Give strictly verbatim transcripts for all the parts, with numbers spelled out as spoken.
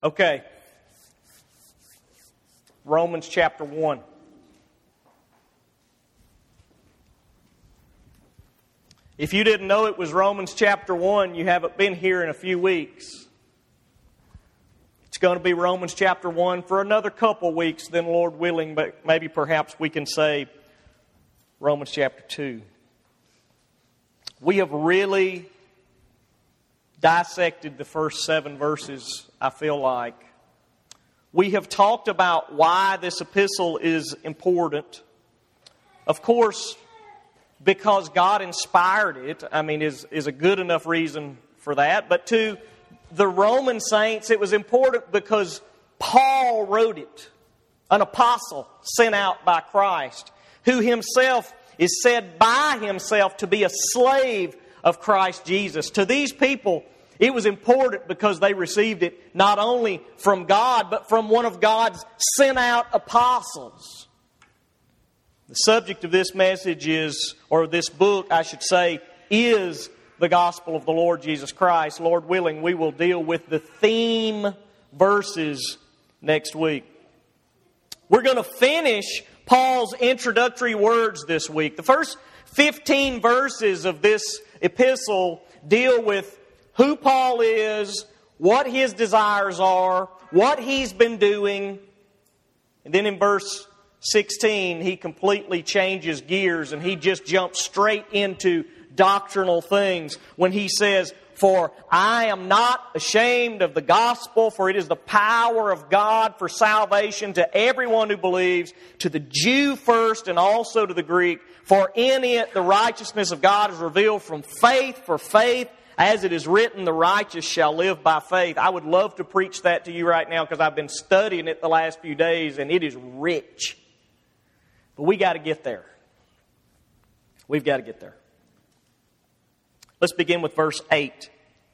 Okay. Romans chapter one. If you didn't know it was Romans chapter one, you haven't been here in a few weeks. It's going to be Romans chapter one for another couple weeks, then Lord willing, but maybe perhaps we can say Romans chapter two. We have really dissected the first seven verses, I feel like. We have talked about why this epistle is important. Of course, because God inspired it, I mean, is, is a good enough reason for that. But to the Roman saints, it was important because Paul wrote it, an apostle sent out by Christ, who himself is said by himself to be a slave of Christ Jesus. To these people, it was important because they received it not only from God, but from one of God's sent out apostles. The subject of this message is, or this book, I should say, is the gospel of the Lord Jesus Christ. Lord willing, we will deal with the theme verses next week. We're going to finish Paul's introductory words this week. The first fifteen verses of this epistle deal with who Paul is, what his desires are, what he's been doing. And then in verse sixteen, he completely changes gears and he just jumps straight into doctrinal things when he says, "For I am not ashamed of the gospel, for it is the power of God for salvation to everyone who believes, to the Jew first and also to the Greek. For in it the righteousness of God is revealed from faith for faith, as it is written, the righteous shall live by faith." I would love to preach that to you right now because I've been studying it the last few days and it is rich. But we got to get there. We've got to get there. Let's begin with verse eight.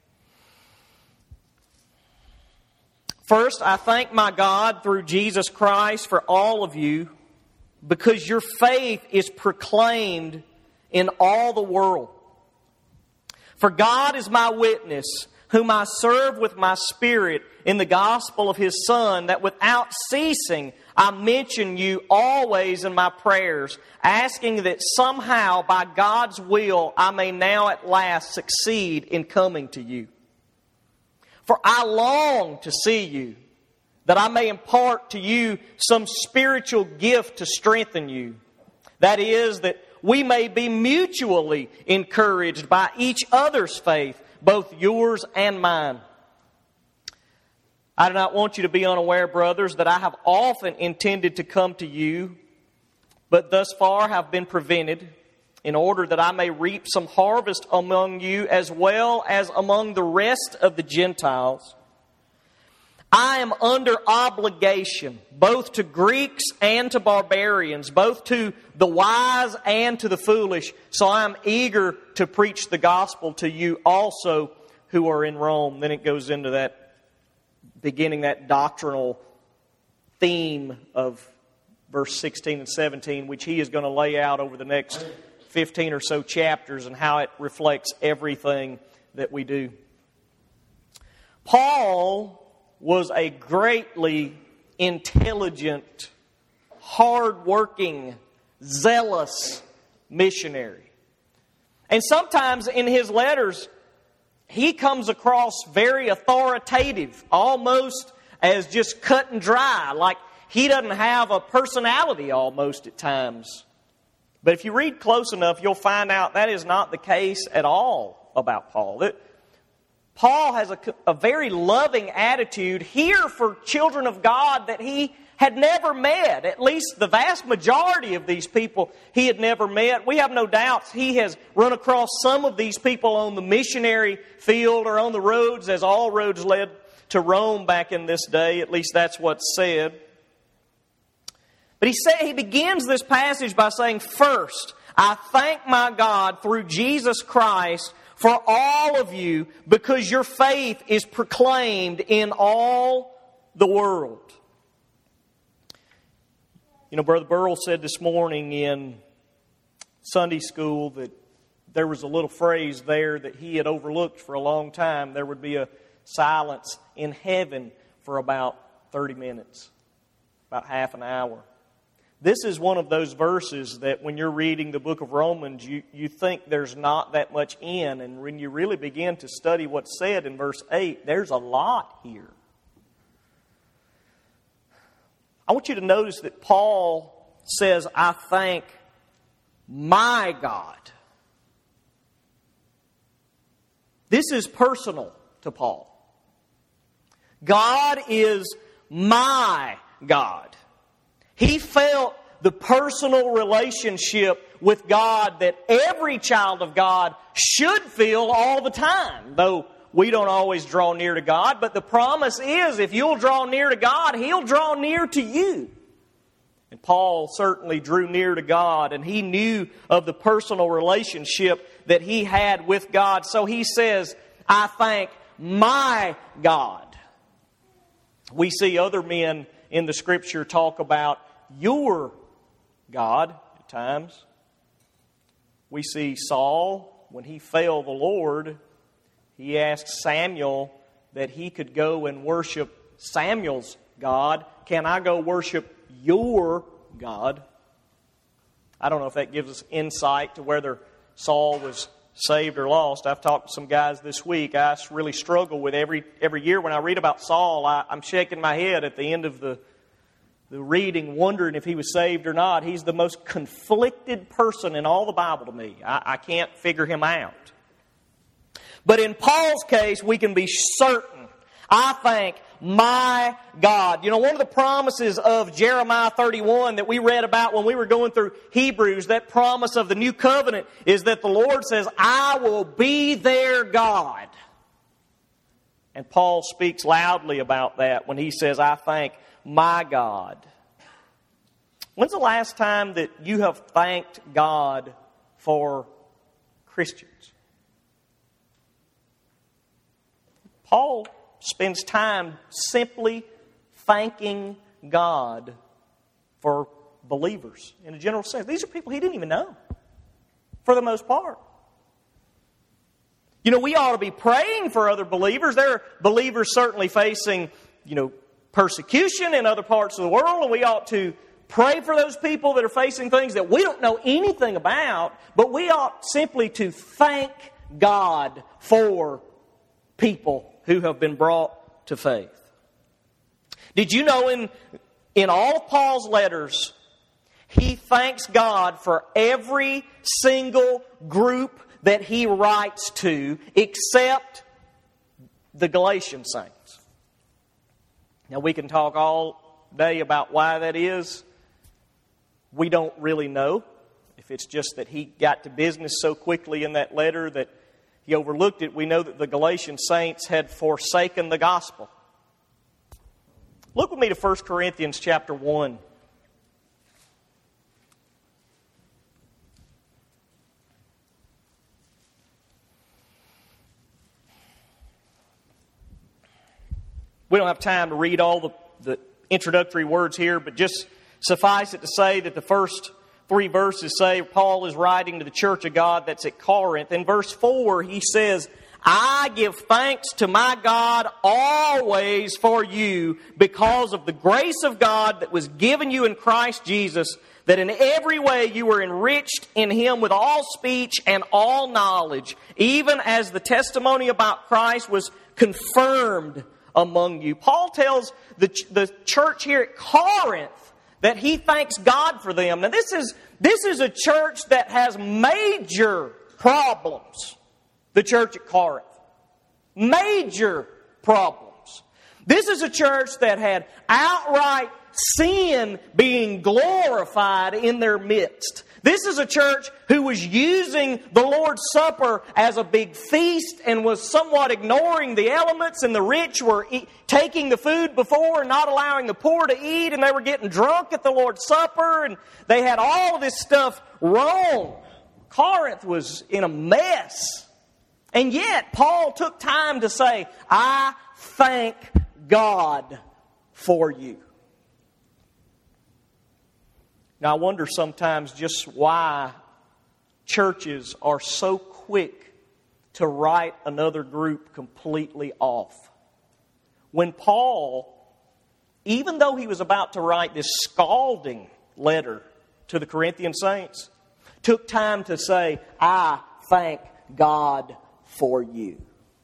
"First, I thank my God through Jesus Christ for all of you, because your faith is proclaimed in all the world. For God is my witness, whom I serve with my spirit in the gospel of His Son, that without ceasing I mention you always in my prayers, asking that somehow by God's will I may now at last succeed in coming to you. For I long to see you, that I may impart to you some spiritual gift to strengthen you. That is, that we may be mutually encouraged by each other's faith, both yours and mine. I do not want you to be unaware, brothers, that I have often intended to come to you, but thus far have been prevented, in order that I may reap some harvest among you as well as among the rest of the Gentiles. I am under obligation, both to Greeks and to barbarians, both to the wise and to the foolish. So I am eager to preach the gospel to you also who are in Rome." Then it goes into that, beginning that doctrinal theme of verse sixteen and seventeen, which he is going to lay out over the next fifteen or so chapters and how it reflects everything that we do. Paul was a greatly intelligent, hard-working, zealous missionary. And sometimes in his letters, he comes across very authoritative, almost as just cut and dry, like he doesn't have a personality almost at times. But if you read close enough, you'll find out that is not the case at all about Paul. It, Paul has a, a very loving attitude here for children of God that he had never met. At least the vast majority of these people he had never met. We have no doubts he has run across some of these people on the missionary field or on the roads, as all roads led to Rome back in this day. At least that's what's said. But he said, he begins this passage by saying, "First, I thank my God through Jesus Christ for all of you, because your faith is proclaimed in all the world." You know, Brother Burrell said this morning in Sunday school that there was a little phrase there that he had overlooked for a long time. There would be a silence in heaven for about thirty minutes, about half an hour. This is one of those verses that when you're reading the book of Romans, you, you think there's not that much in. And when you really begin to study what's said in verse eight, there's a lot here. I want you to notice that Paul says, I thank my God. This is personal to Paul. God is my God. He felt the personal relationship with God that every child of God should feel all the time, though we don't always draw near to God. But the promise is, if you'll draw near to God, He'll draw near to you. And Paul certainly drew near to God, and he knew of the personal relationship that he had with God. So he says, I thank my God. We see other men in the Scripture talk about your God at times. We see Saul, when he failed the Lord, he asked Samuel that he could go and worship Samuel's God. Can I go worship your God? I don't know if that gives us insight to whether Saul was saved or lost. I've talked to some guys this week. I really struggle with every every year when I read about Saul. I, I'm shaking my head at the end of the, the reading, wondering if he was saved or not. He's the most conflicted person in all the Bible to me. I, I can't figure him out. But in Paul's case, we can be certain. I thank my God. You know, one of the promises of Jeremiah thirty-one that we read about when we were going through Hebrews, that promise of the new covenant, is that the Lord says, I will be their God. And Paul speaks loudly about that when he says, I thank my God. When's the last time that you have thanked God for Christians? Paul spends time simply thanking God for believers in a general sense. These are people he didn't even know, for the most part. You know, we ought to be praying for other believers. There are believers certainly facing, you know, persecution in other parts of the world, and we ought to pray for those people that are facing things that we don't know anything about, but we ought simply to thank God for people who have been brought to faith. Did you know in, in all of Paul's letters, he thanks God for every single group that he writes to except the Galatian saints? Now, we can talk all day about why that is. We don't really know. If it's just that he got to business so quickly in that letter that he overlooked it, we know that the Galatian saints had forsaken the gospel. Look with me to First Corinthians chapter one. We don't have time to read all the, the introductory words here, but just suffice it to say that the first three verses say Paul is writing to the church of God that's at Corinth. In verse four, he says, I give thanks to my God always for you because of the grace of God that was given you in Christ Jesus, that in every way you were enriched in Him with all speech and all knowledge, even as the testimony about Christ was confirmed among you. Paul tells the, the church here at Corinth that he thanks God for them. Now this is, this is a church that has major problems. The church at Corinth. Major problems. This is a church that had outright sin being glorified in their midst. This is a church who was using the Lord's Supper as a big feast and was somewhat ignoring the elements, and the rich were eat, taking the food before and not allowing the poor to eat, and they were getting drunk at the Lord's Supper, and they had all of this stuff wrong. Corinth was in a mess. And yet, Paul took time to say, I thank God for you. Now, I wonder sometimes just why churches are so quick to write another group completely off. When Paul even though he was about to write this scalding letter to the Corinthian saints, took time to say, I thank God for you.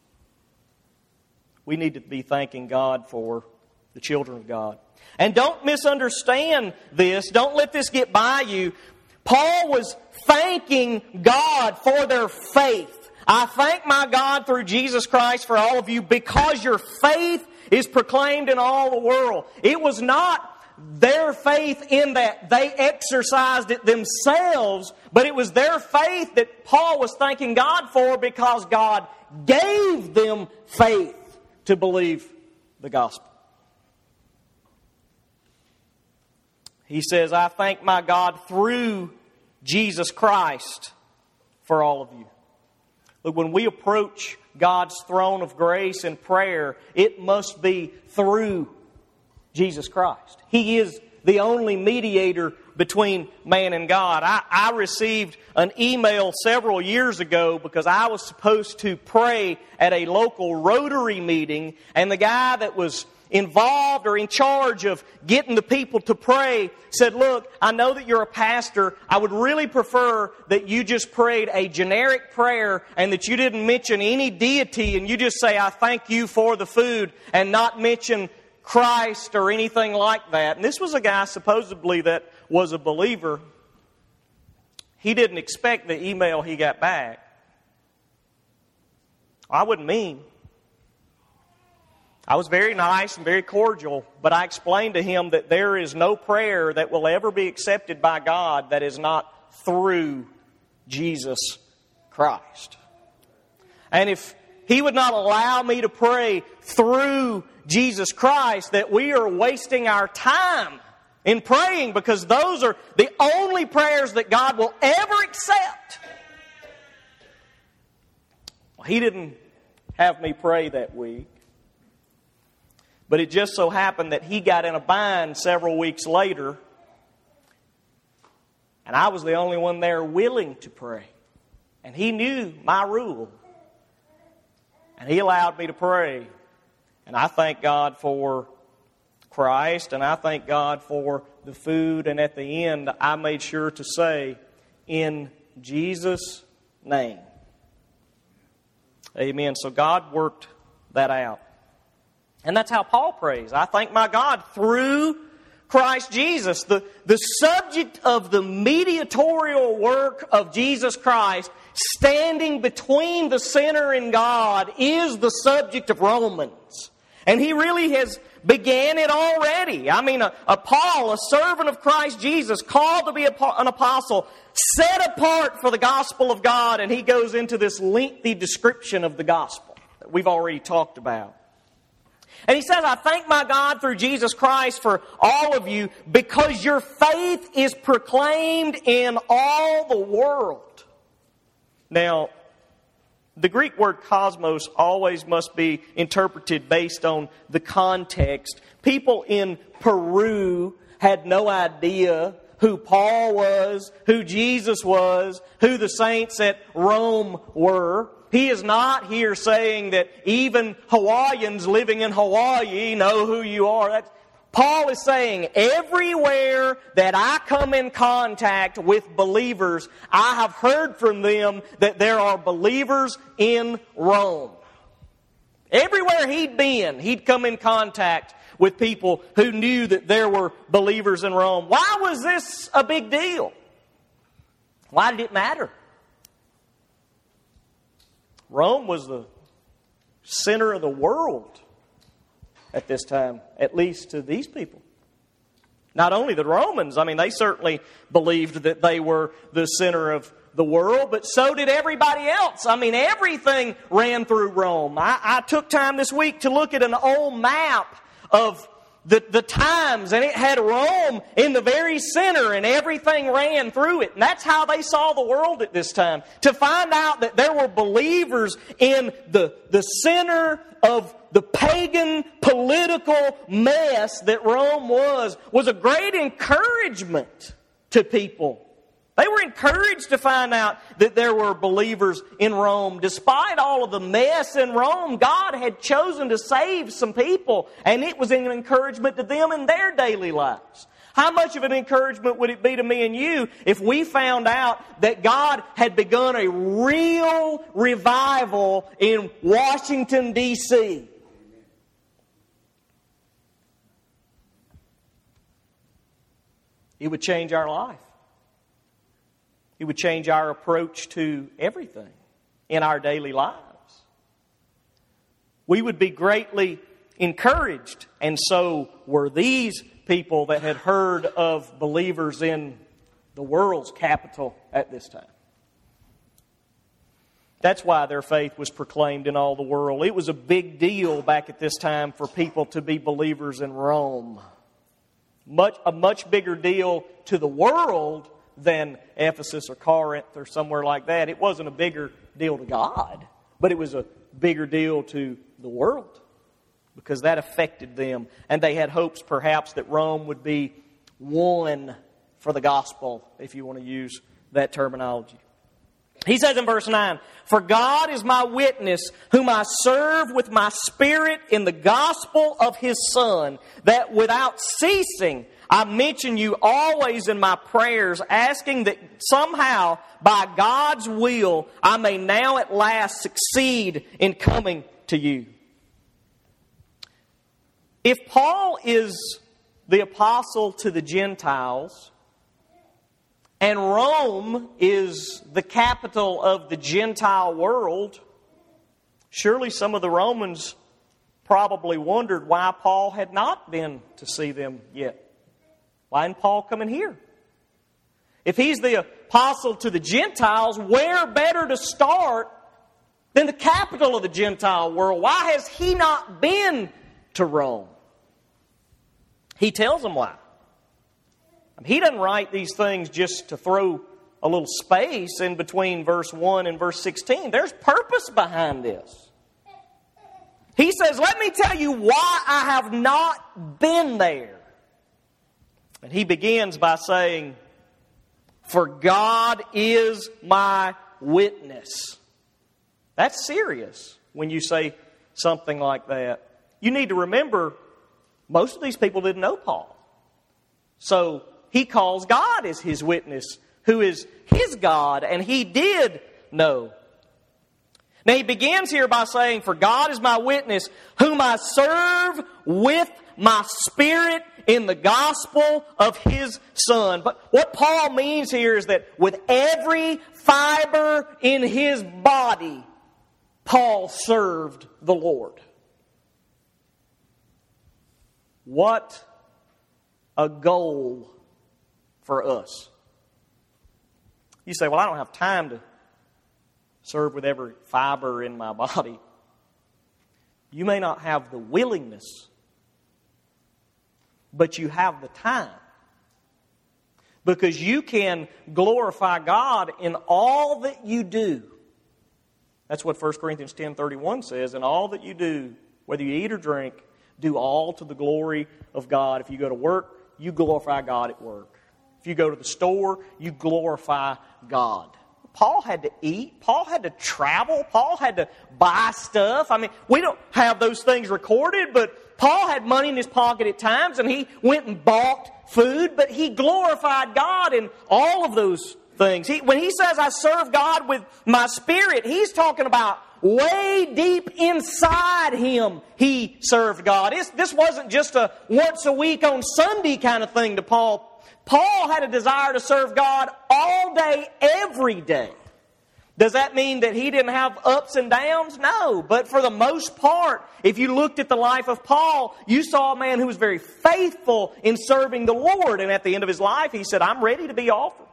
We need to be thanking God for the children of God. And don't misunderstand this. Don't let this get by you. Paul was thanking God for their faith. I thank my God through Jesus Christ for all of you because your faith is proclaimed in all the world. It was not their faith in that they exercised it themselves, but it was their faith that Paul was thanking God for because God gave them faith to believe the gospel. He says, I thank my God through Jesus Christ for all of you. Look, when we approach God's throne of grace in prayer, it must be through Jesus Christ. He is the only mediator between man and God. I, I received an email several years ago because I was supposed to pray at a local Rotary meeting, and the guy that was involved or in charge of getting the people to pray said, look, I know that you're a pastor. I would really prefer that you just prayed a generic prayer and that you didn't mention any deity and you just say, I thank you for the food, and not mention Christ or anything like that. And this was a guy supposedly that was a believer. He didn't expect the email he got back. I wouldn't mean. I was very nice and very cordial, but I explained to him that there is no prayer that will ever be accepted by God that is not through Jesus Christ. And if he would not allow me to pray through Jesus Christ, that we are wasting our time in praying, because those are the only prayers that God will ever accept. Well, he didn't have me pray that week. But it just so happened that he got in a bind several weeks later, and I was the only one there willing to pray. And he knew my rule. And he allowed me to pray. And I thank God for Christ, and I thank God for the food. And at the end, I made sure to say, in Jesus' name. Amen. So God worked that out. And that's how Paul prays. I thank my God through Christ Jesus. The, the subject of the mediatorial work of Jesus Christ, standing between the sinner and God, is the subject of Romans. And he really has began it already. I mean, a, a Paul, a servant of Christ Jesus, called to be a, an apostle, set apart for the gospel of God, and he goes into this lengthy description of the gospel that we've already talked about. And he says, I thank my God through Jesus Christ for all of you, because your faith is proclaimed in all the world. Now, the Greek word cosmos always must be interpreted based on the context. People in Peru had no idea who Paul was, who Jesus was, who the saints at Rome were. He is not here saying that even Hawaiians living in Hawaii know who you are. That's, Paul is saying, everywhere that I come in contact with believers, I have heard from them that there are believers in Rome. Everywhere he'd been, he'd come in contact with people who knew that there were believers in Rome. Why was this a big deal? Why did it matter? Rome was the center of the world at this time, at least to these people. Not only the Romans, I mean, they certainly believed that they were the center of the world, but so did everybody else. I mean, everything ran through Rome. I, I took time this week to look at an old map of the, the times, and it had Rome in the very center, and everything ran through it. And that's how they saw the world at this time. To find out that there were believers in the, the center of the pagan political mess that Rome was, was a great encouragement to people They were encouraged to find out that there were believers in Rome. Despite all of the mess in Rome, God had chosen to save some people, and it was an encouragement to them in their daily lives. How much of an encouragement would it be to me and you if we found out that God had begun a real revival in Washington, D C? It would change our life. It would change our approach to everything in our daily lives. We would be greatly encouraged, and so were these people that had heard of believers in the world's capital at this time. That's why their faith was proclaimed in all the world. It was a big deal back at this time for people to be believers in Rome. Much, a much bigger deal to the world than Ephesus or Corinth or somewhere like that. It wasn't a bigger deal to God, but it was a bigger deal to the world because that affected them. And they had hopes perhaps that Rome would be won for the gospel, if you want to use that terminology. He says in verse nine, "For God is my witness, whom I serve with my spirit in the gospel of His Son, that without ceasing I mention you always in my prayers, asking that somehow, by God's will, I may now at last succeed in coming to you." If Paul is the apostle to the Gentiles, and Rome is the capital of the Gentile world, surely some of the Romans probably wondered why Paul had not been to see them yet. Why isn't Paul coming here? If he's the apostle to the Gentiles, where better to start than the capital of the Gentile world? Why has he not been to Rome? He tells them why. He doesn't write these things just to throw a little space in between verse one and verse sixteen. There's purpose behind this. He says, "Let me tell you why I have not been there." And he begins by saying, "For God is my witness." That's serious when you say something like that. You need to remember, most of these people didn't know Paul. So he calls God as his witness, who is his God, and he did know. Now he begins here by saying, "For God is my witness, whom I serve with my spirit in the gospel of His Son." But what Paul means here is that with every fiber in his body, Paul served the Lord. What a goal for us. You say, "Well, I don't have time to serve with every fiber in my body." You may not have the willingness, but you have the time. Because you can glorify God in all that you do. That's what First Corinthians ten thirty-one says. "In all that you do, whether you eat or drink, do all to the glory of God." If you go to work, you glorify God at work. If you go to the store, you glorify God. Paul had to eat. Paul had to travel. Paul had to buy stuff. I mean, we don't have those things recorded, but Paul had money in his pocket at times, and he went and bought food, but he glorified God in all of those things. He, when he says, "I serve God with my spirit," he's talking about way deep inside him, he served God. It's, this wasn't just a once a week on Sunday kind of thing to Paul. Paul had a desire to serve God all day, every day. Does that mean that he didn't have ups and downs? No. But for the most part, if you looked at the life of Paul, you saw a man who was very faithful in serving the Lord. And at the end of his life, he said, "I'm ready to be offered.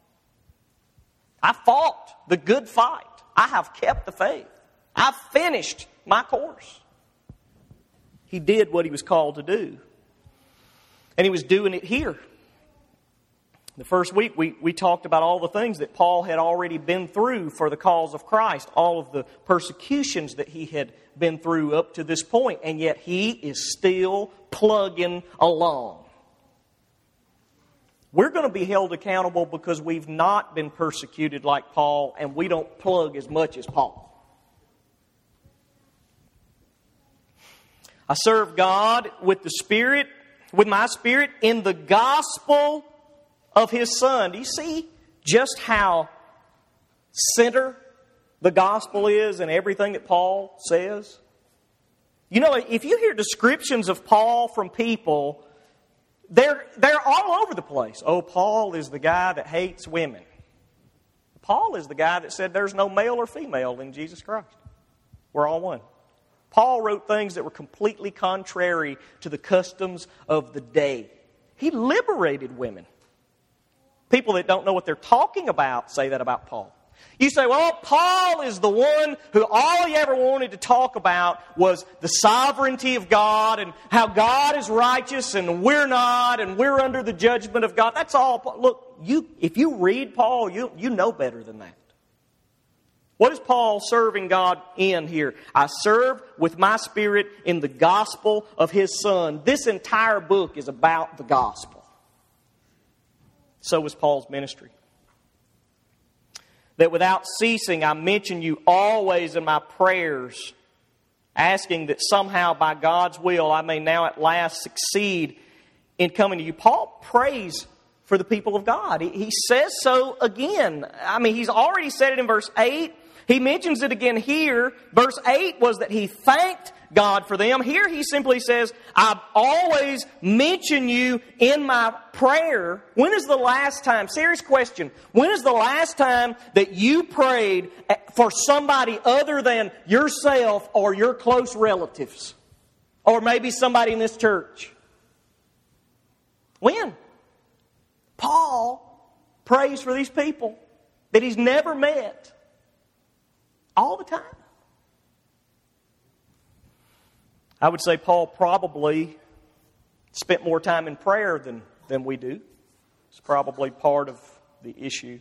I fought the good fight. I have kept the faith. I've finished my course." He did what he was called to do. And he was doing it here. The first week we, we talked about all the things that Paul had already been through for the cause of Christ. All of the persecutions that he had been through up to this point. And yet he is still plugging along. We're going to be held accountable because we've not been persecuted like Paul and we don't plug as much as Paul. I serve God with the Spirit, with my spirit, in the gospel of His Son. Do you see just how center the gospel is in everything that Paul says? You know, if you hear descriptions of Paul from people, they're, they're all over the place. Oh, Paul is the guy that hates women. Paul is the guy that said there's no male or female in Jesus Christ. We're all one. Paul wrote things that were completely contrary to the customs of the day. He liberated women. People that don't know what they're talking about say that about Paul. You say, well, Paul is the one who all he ever wanted to talk about was the sovereignty of God and how God is righteous and we're not and we're under the judgment of God. That's all. Look, you if you read Paul, you, you know better than that. What is Paul serving God in here? I serve with my spirit in the gospel of His Son. This entire book is about the gospel. So was Paul's ministry. That without ceasing, I mention you always in my prayers, asking that somehow by God's will I may now at last succeed in coming to you. Paul prays for the people of God. He, he says so again. I mean, he's already said it in verse eight. He mentions it again here. Verse eight was that he thanked God for them. Here he simply says, I always mention you in my prayer. When is the last time, serious question, when is the last time that you prayed for somebody other than yourself or your close relatives? Or maybe somebody in this church? When? Paul prays for these people that he's never met. All the time. I would say Paul probably spent more time in prayer than, than we do. It's probably part of the issue.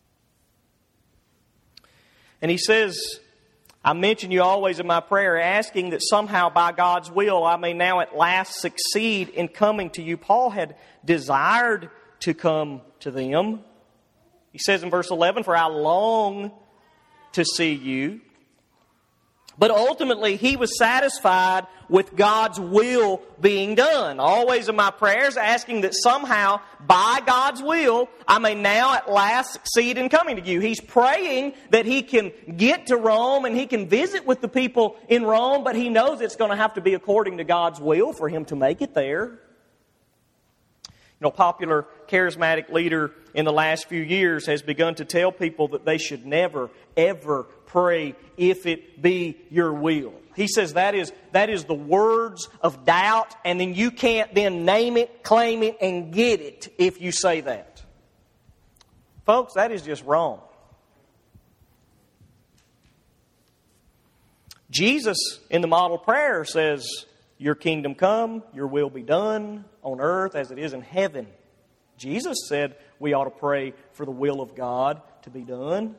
And he says, I mention you always in my prayer, asking that somehow by God's will I may now at last succeed in coming to you. Paul had desired to come to them. He says in verse eleven, for I long to see you. But ultimately, he was satisfied with God's will being done. Always in my prayers, asking that somehow, by God's will, I may now at last succeed in coming to you. He's praying that he can get to Rome and he can visit with the people in Rome, but he knows it's going to have to be according to God's will for him to make it there. You know, a popular charismatic leader in the last few years has begun to tell people that they should never, ever pray, if it be your will. He says that is, that is the words of doubt, and then you can't then name it, claim it, and get it if you say that. Folks, that is just wrong. Jesus, in the model prayer, says, your kingdom come, your will be done on earth as it is in heaven. Jesus said we ought to pray for the will of God to be done.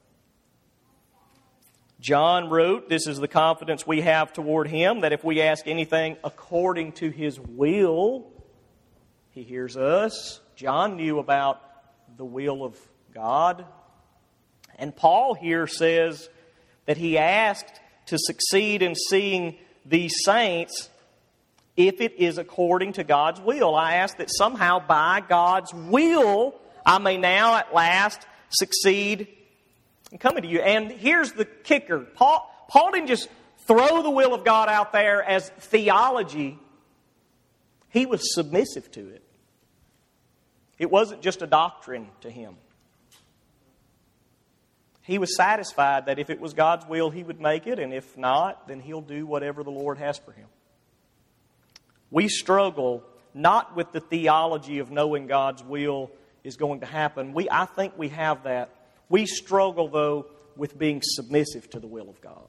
John wrote, this is the confidence we have toward Him, that if we ask anything according to His will, He hears us. John knew about the will of God. And Paul here says that he asked to succeed in seeing these saints if it is according to God's will. I ask that somehow by God's will I may now at last succeed in coming to you. And here's the kicker. Paul, Paul didn't just throw the will of God out there as theology. He was submissive to it. It wasn't just a doctrine to him. He was satisfied that if it was God's will, he would make it, and if not, then he'll do whatever the Lord has for him. We struggle not with the theology of knowing God's will is going to happen. We, I think we have that. We struggle, though, with being submissive to the will of God.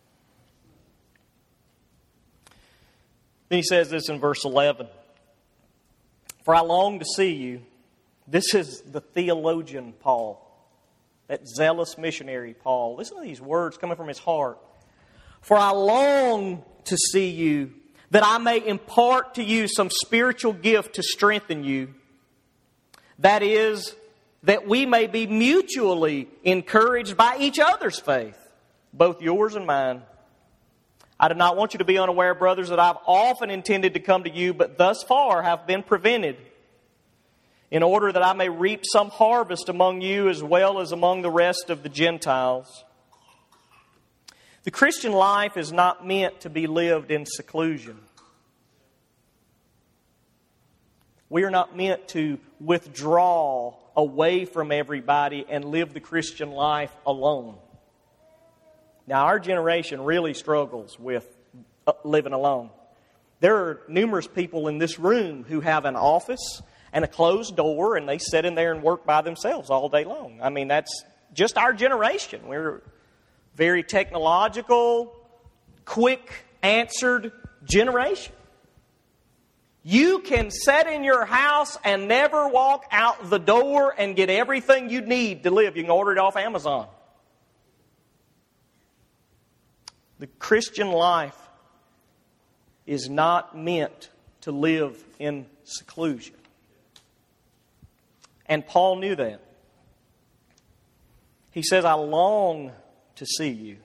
Then he says this in verse eleven. For I long to see you. This is the theologian Paul. That zealous missionary Paul. Listen to these words coming from his heart. For I long to see you, that I may impart to you some spiritual gift to strengthen you, That is, that we may be mutually encouraged by each other's faith, both yours and mine. I do not want you to be unaware, brothers, that I've often intended to come to you, but thus far have been prevented, in order that I may reap some harvest among you as well as among the rest of the Gentiles. The Christian life is not meant to be lived in seclusion. We are not meant to withdraw away from everybody and live the Christian life alone. Now, our generation really struggles with living alone. There are numerous people in this room who have an office and a closed door, and they sit in there and work by themselves all day long. I mean, that's just our generation. We're very technological, quick-answered generation. You can sit in your house and never walk out the door and get everything you need to live. You can order it off Amazon. The Christian life is not meant to live in seclusion. And Paul knew that. He says, I long to see you.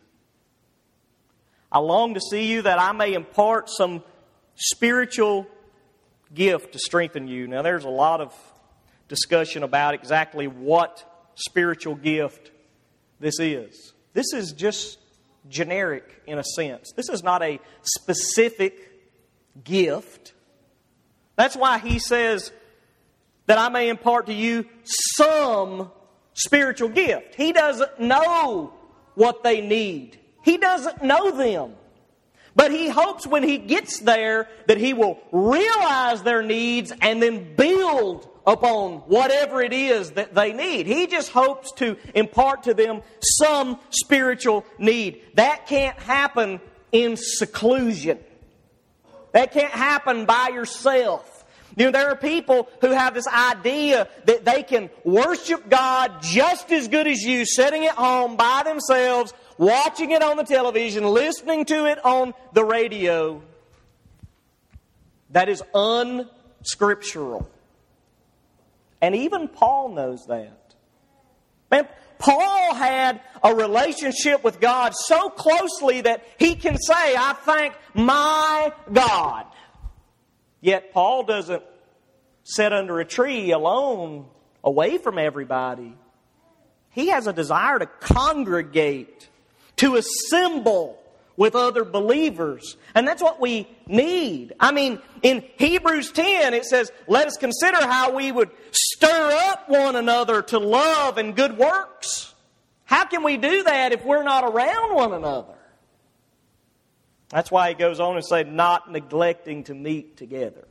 I long to see you that I may impart some spiritual gift to strengthen you. Now, there's a lot of discussion about exactly what spiritual gift this is. This is just generic in a sense. This is not a specific gift. That's why he says that I may impart to you some spiritual gift. He doesn't know what they need. He doesn't know them. But he hopes when he gets there that he will realize their needs and then build upon whatever it is that they need. He just hopes to impart to them some spiritual need. That can't happen in seclusion. That can't happen by yourself. You know, there are people who have this idea that they can worship God just as good as you, sitting at home by themselves, watching it on the television, listening to it on the radio. That is unscriptural. And even Paul knows that. Man, Paul had a relationship with God so closely that he can say, I thank my God. Yet Paul doesn't sit under a tree alone, away from everybody. He has a desire to congregate, to assemble with other believers. And that's what we need. I mean, in Hebrews ten, it says, let us consider how we would stir up one another to love and good works. How can we do that if we're not around one another? That's why he goes on and say, not neglecting to meet together.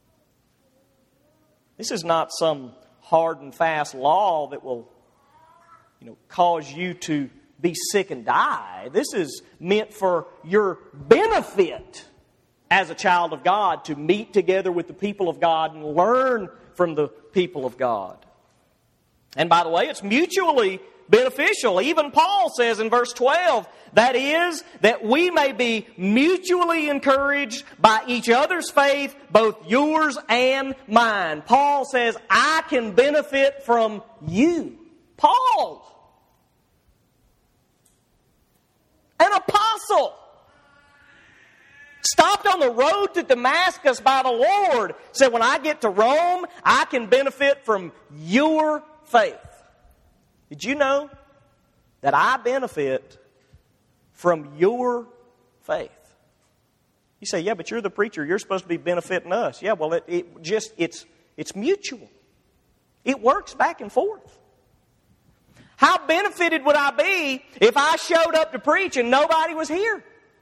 This is not some hard and fast law that will, you know, cause you to be sick and die. This is meant for your benefit as a child of God, to meet together with the people of God and learn from the people of God. And by the way, it's mutually beneficial. Even Paul says in verse twelve, that is, that we may be mutually encouraged by each other's faith, both yours and mine. Paul says, I can benefit from you. Paul, an apostle, stopped on the road to Damascus by the Lord, said, when I get to Rome, I can benefit from your faith. Did you know that I benefit from your faith? You say, yeah, but you're the preacher. You're supposed to be benefiting us. Yeah, well, it, it just, it's, it's mutual. It works back and forth. How benefited would I be if I showed up to preach and nobody was here?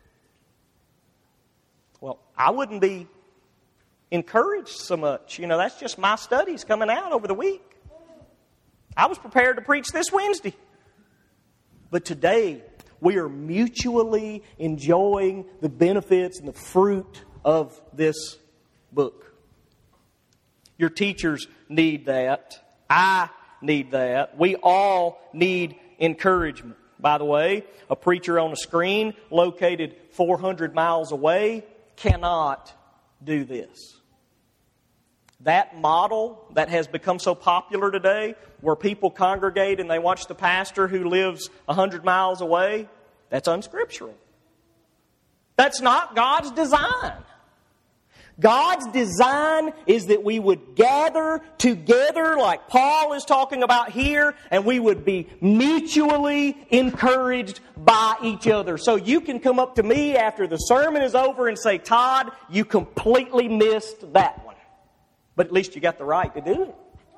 Well, I wouldn't be encouraged so much. You know, that's just my studies coming out over the week. I was prepared to preach this Wednesday. But today, we are mutually enjoying the benefits and the fruit of this book. Your teachers need that. I need that. We all need encouragement. By the way, a preacher on a screen located four hundred miles away cannot do this. That model that has become so popular today, where people congregate and they watch the pastor who lives a hundred miles away, that's unscriptural. That's not God's design. God's design is that we would gather together like Paul is talking about here, and we would be mutually encouraged by each other. So you can come up to me after the sermon is over and say, Todd, you completely missed that one. But at least you got the right to do it.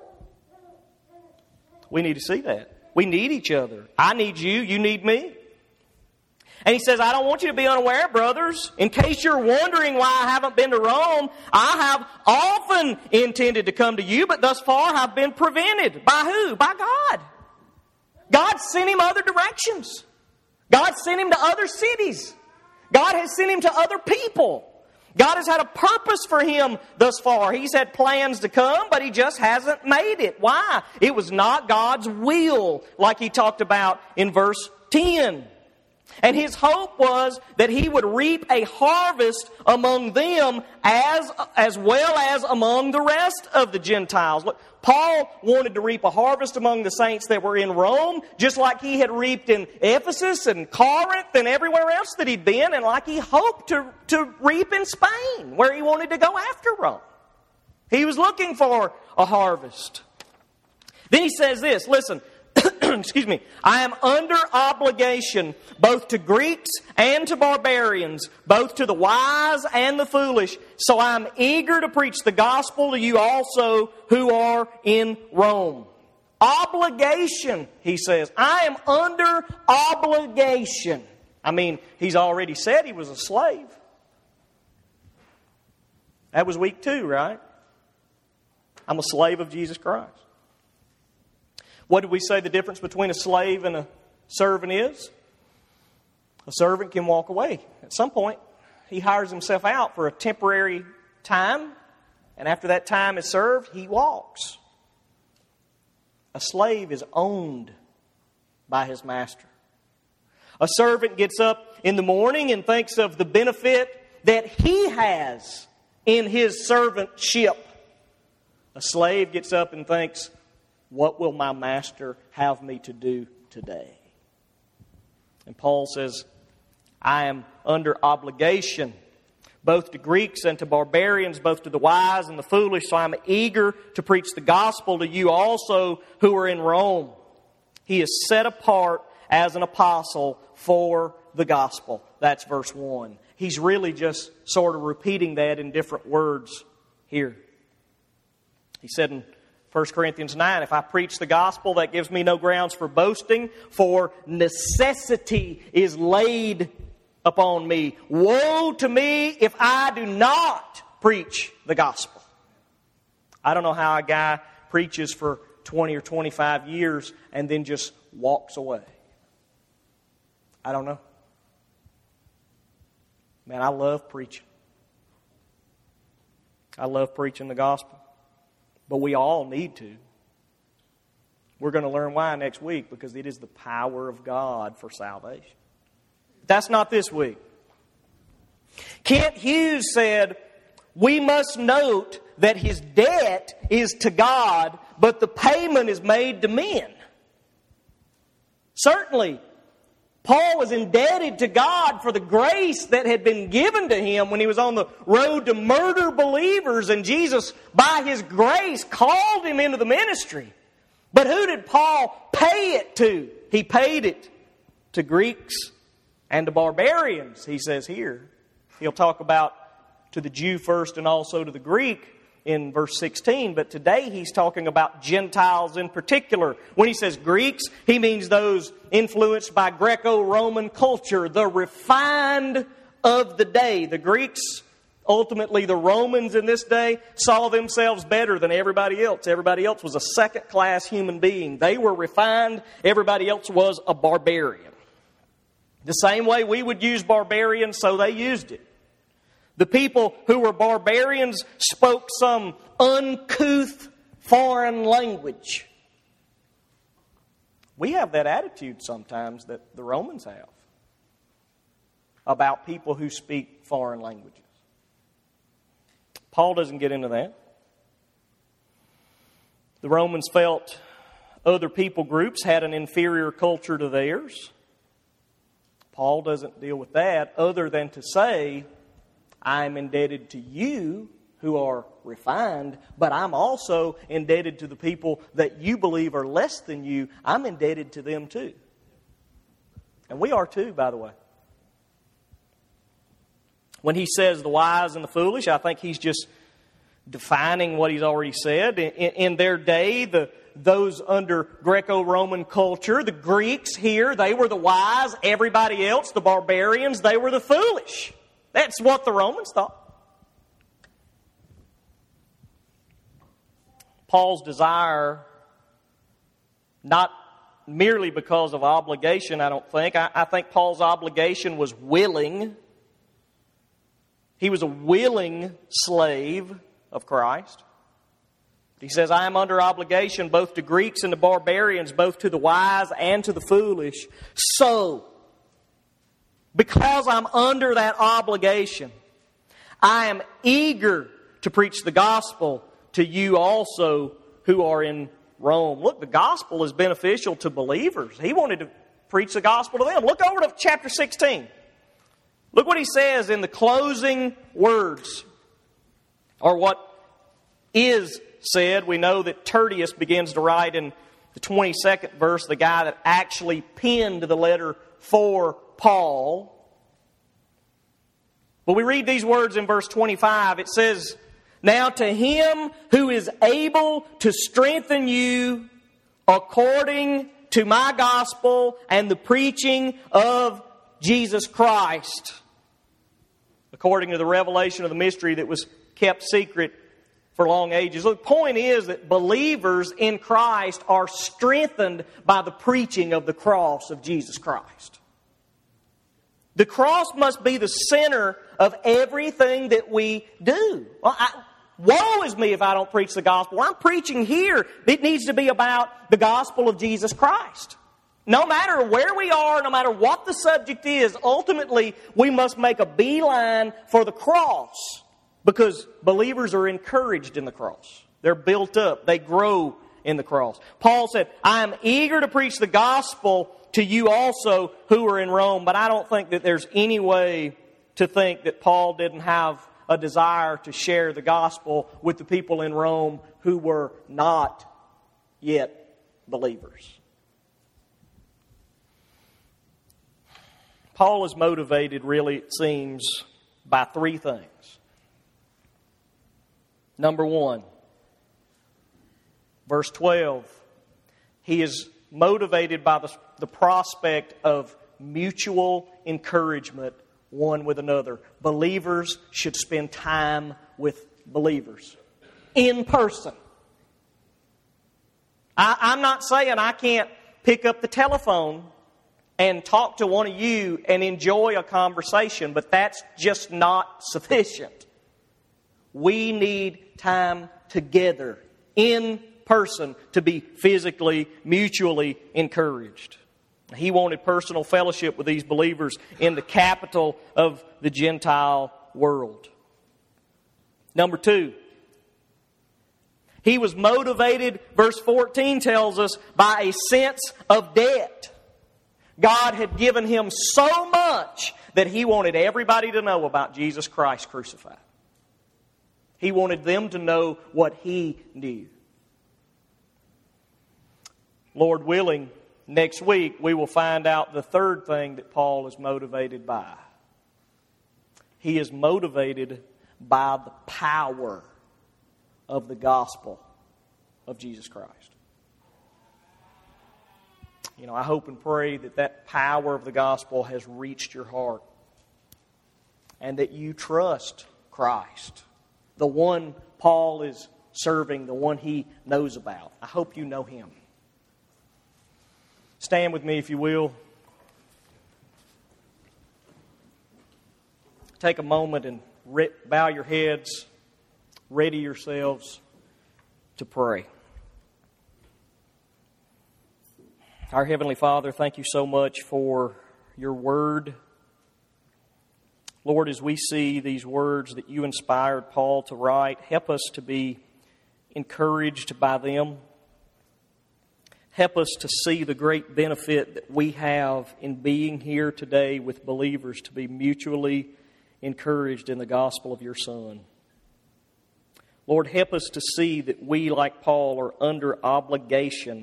We need to see that. We need each other. I need you, you need me. And he says, I don't want you to be unaware, brothers. In case you're wondering why I haven't been to Rome, I have often intended to come to you, but thus far have been prevented. By who? By God. God sent him other directions. God sent him to other cities. God has sent him to other people. God has had a purpose for him thus far. He's had plans to come, but he just hasn't made it. Why? It was not God's will, like he talked about in verse ten. And his hope was that he would reap a harvest among them as, as well as among the rest of the Gentiles. Look, Paul wanted to reap a harvest among the saints that were in Rome, just like he had reaped in Ephesus and Corinth and everywhere else that he'd been, and like he hoped to, to reap in Spain, where he wanted to go after Rome. He was looking for a harvest. Then he says this, listen, excuse me, I am under obligation both to Greeks and to barbarians, both to the wise and the foolish. So I am eager to preach the gospel to you also who are in Rome. Obligation, he says. I am under obligation. I mean, he's already said he was a slave. That was week two, right? I'm a slave of Jesus Christ. What did we say the difference between a slave and a servant is? A servant can walk away. At some point, he hires himself out for a temporary time, and after that time is served, he walks. A slave is owned by his master. A servant gets up in the morning and thinks of the benefit that he has in his servantship. A slave gets up and thinks, what will my master have me to do today? And Paul says, I am under obligation, both to Greeks and to barbarians, both to the wise and the foolish, so I'm eager to preach the gospel to you also who are in Rome. He is set apart as an apostle for the gospel. That's verse one. He's really just sort of repeating that in different words here. He said in First Corinthians nine, if I preach the gospel, that gives me no grounds for boasting, for necessity is laid upon me. Woe to me if I do not preach the gospel. I don't know how a guy preaches for twenty or twenty-five years and then just walks away. I don't know. Man, I love preaching. I love preaching the gospel. But we all need to. We're going to learn why next week, because it is the power of God for salvation. That's not this week. Kent Hughes said, we must note that his debt is to God, but the payment is made to men. Certainly, Paul was indebted to God for the grace that had been given to him when he was on the road to murder believers, and Jesus, by His grace, called him into the ministry. But who did Paul pay it to? He paid it to Greeks and to barbarians, he says here. He'll talk about to the Jew first and also to the Greek in verse sixteen, but today he's talking about Gentiles in particular. When he says Greeks, he means those influenced by Greco-Roman culture, the refined of the day. The Greeks, ultimately the Romans in this day, saw themselves better than everybody else. Everybody else was a second-class human being. They were refined. Everybody else was a barbarian. The same way we would use barbarian, so they used it. The people who were barbarians spoke some uncouth foreign language. We have that attitude sometimes that the Romans have about people who speak foreign languages. Paul doesn't get into that. The Romans felt other people groups had an inferior culture to theirs. Paul doesn't deal with that other than to say, I am indebted to you who are refined, but I'm also indebted to the people that you believe are less than you. I'm indebted to them too. And we are too, by the way. When he says the wise and the foolish, I think he's just defining what he's already said. In, in their day, the those under Greco-Roman culture, the Greeks here, they were the wise. Everybody else, the barbarians, they were the foolish. That's what the Romans thought. Paul's desire, not merely because of obligation, I don't think. I, I think Paul's obligation was willing. He was a willing slave of Christ. He says, I am under obligation both to Greeks and to barbarians, both to the wise and to the foolish. So, because I'm under that obligation, I am eager to preach the gospel to you also who are in Rome. Look, the gospel is beneficial to believers. He wanted to preach the gospel to them. Look over to chapter sixteen. Look what he says in the closing words, or what is said. We know that Tertius begins to write in the twenty-second verse, the guy that actually penned the letter for Paul. But we read these words in verse twenty-five. It says, now to him who is able to strengthen you according to my gospel and the preaching of Jesus Christ, according to the revelation of the mystery that was kept secret for long ages. The point is that believers in Christ are strengthened by the preaching of the cross of Jesus Christ. The cross must be the center of everything that we do. Well, I, woe is me if I don't preach the gospel. I'm preaching here. It needs to be about the gospel of Jesus Christ. No matter where we are, no matter what the subject is, ultimately we must make a beeline for the cross. Because believers are encouraged in the cross. They're built up. They grow in the cross. Paul said, I am eager to preach the gospel to you also who are in Rome. But I don't think that there's any way to think that Paul didn't have a desire to share the gospel with the people in Rome who were not yet believers. Paul is motivated, really, it seems, by three things. Number one, verse twelve, he is motivated by the, the prospect of mutual encouragement one with another. Believers should spend time with believers in person. I, I'm not saying I can't pick up the telephone and talk to one of you and enjoy a conversation, but that's just not sufficient. We need time together, in person, to be physically, mutually encouraged. He wanted personal fellowship with these believers in the capital of the Gentile world. Number two, he was motivated, verse fourteen tells us, by a sense of debt. God had given him so much that he wanted everybody to know about Jesus Christ crucified. He wanted them to know what he knew. Lord willing, next week we will find out the third thing that Paul is motivated by. He is motivated by the power of the gospel of Jesus Christ. You know, I hope and pray that that power of the gospel has reached your heart and that you trust Christ, the one Paul is serving, the one he knows about. I hope you know him. Stand with me, if you will. Take a moment and re- bow your heads. Ready yourselves to pray. Our Heavenly Father, thank you so much for your word. Lord, as we see these words that you inspired Paul to write, help us to be encouraged by them. Help us to see the great benefit that we have in being here today with believers to be mutually encouraged in the gospel of your Son. Lord, help us to see that we, like Paul, are under obligation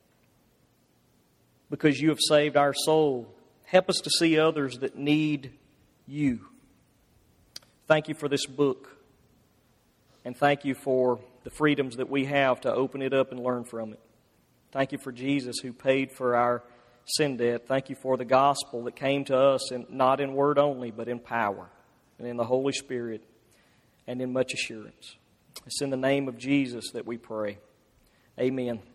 because you have saved our soul. Help us to see others that need you. Thank you for this book. And thank you for the freedoms that we have to open it up and learn from it. Thank you for Jesus who paid for our sin debt. Thank you for the gospel that came to us, in, not in word only, but in power and in the Holy Spirit and in much assurance. It's in the name of Jesus that we pray. Amen.